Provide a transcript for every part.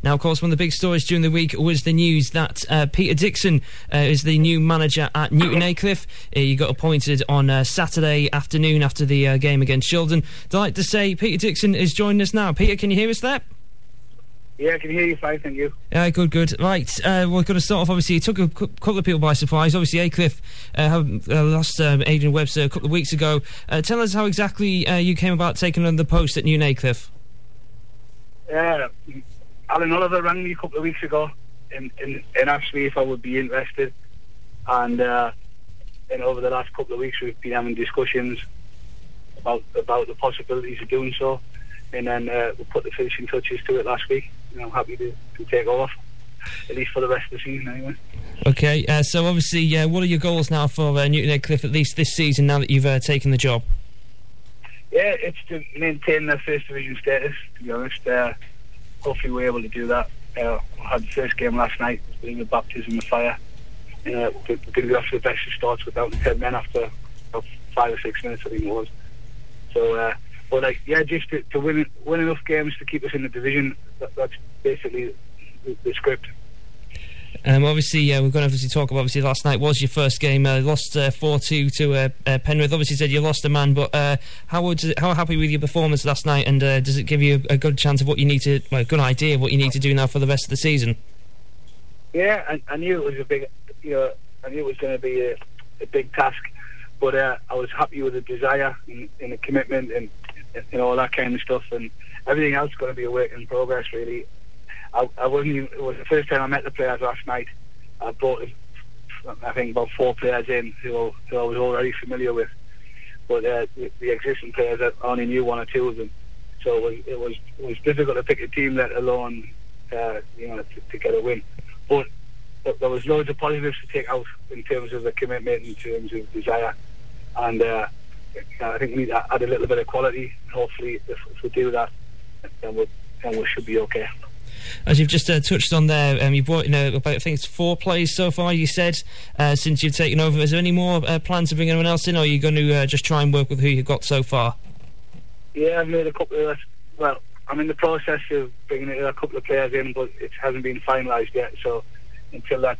Now, of course, one of the big stories during the week was the news that Peter Dixon is the new manager at Newton Aycliffe. He got appointed on Saturday afternoon after the game against Shildon. Delighted to say Peter Dixon is joining us now. Peter, can you hear us there? Yeah, I can hear you fine, thank you. Good. Right, we're going to start off, obviously, it took a couple of people by surprise. Obviously, Aycliffe lost Adrian Webster a couple of weeks ago. Tell us how exactly you came about taking on the post at Newton Aycliffe. Alan Oliver rang me a couple of weeks ago and asked me if I would be interested. And over the last couple of weeks, we've been having discussions about the possibilities of doing so. And then we put the finishing touches to it last week. I'm happy to take off, at least for the rest of the season anyway. Okay, so obviously, what are your goals now for Newton Aycliffe, at least this season, now that you've taken the job? Yeah, it's to maintain their first division status, to be honest. Hopefully we're able to do that. I had the first game last night. It's been a baptism of fire. We're going to go after the best of starts without the 10 men after about 5 or 6 minutes, I think it was. So, just to win enough games to keep us in the division. That's basically the script. Obviously, we're going to obviously talk about, obviously, last night was your first game. Lost 4-2 to Penrith. Obviously, said you lost a man, but how happy with your performance last night? And does it give you a good chance of what you need to, a good idea of what you need to do now for the rest of the season? Yeah, I knew it was I knew it was going to be a big task, but I was happy with the desire and the commitment and all that kind of stuff, and everything else is going to be a work in progress, really. I wasn't even, it was the first time I met the players last night. I brought, I think, about 4 players in who I was already familiar with, but the existing players, I only knew 1 or 2 of them. So it was difficult to pick a team, let alone to get a win. But there was loads of positives to take out in terms of the commitment, in terms of desire, and I think we need to add a little bit of quality. Hopefully, if we do that, then we should be okay. As you've just touched on there, you've brought in about, I think it's 4 players so far, you said, since you've taken over. Is there any more plans to bring anyone else in, or are you going to just try and work with who you've got so far? Yeah, I've made a couple of... Well, I'm in the process of bringing a couple of players in, but it hasn't been finalised yet, so until that's,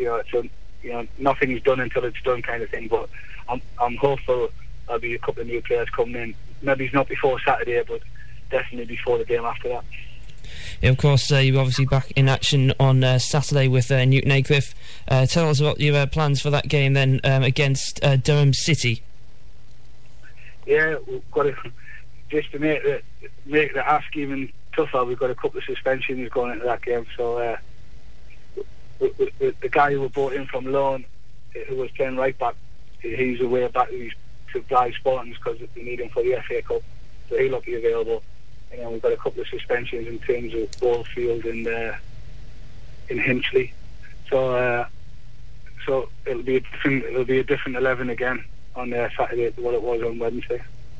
nothing is done until it's done, kind of thing. But I'm hopeful there'll be a couple of new players coming in. Maybe it's not before Saturday, but definitely before the game after that. Yeah, of course, you're obviously back in action on Saturday with Newton Aycliffe. Tell us about your plans for that game then against Durham City. Yeah, we've got to, just to make the ask even tougher, we've got a couple of suspensions going into that game. So the guy who we brought in from loan, who was playing right back, he's away back to Blythe Spartans because they need him for the FA Cup, so he'll not be available. And then we've got a couple of suspensions in terms of Ballfield and in Hinchley. So it'll be a different 11 again on Saturday to what it was on Wednesday.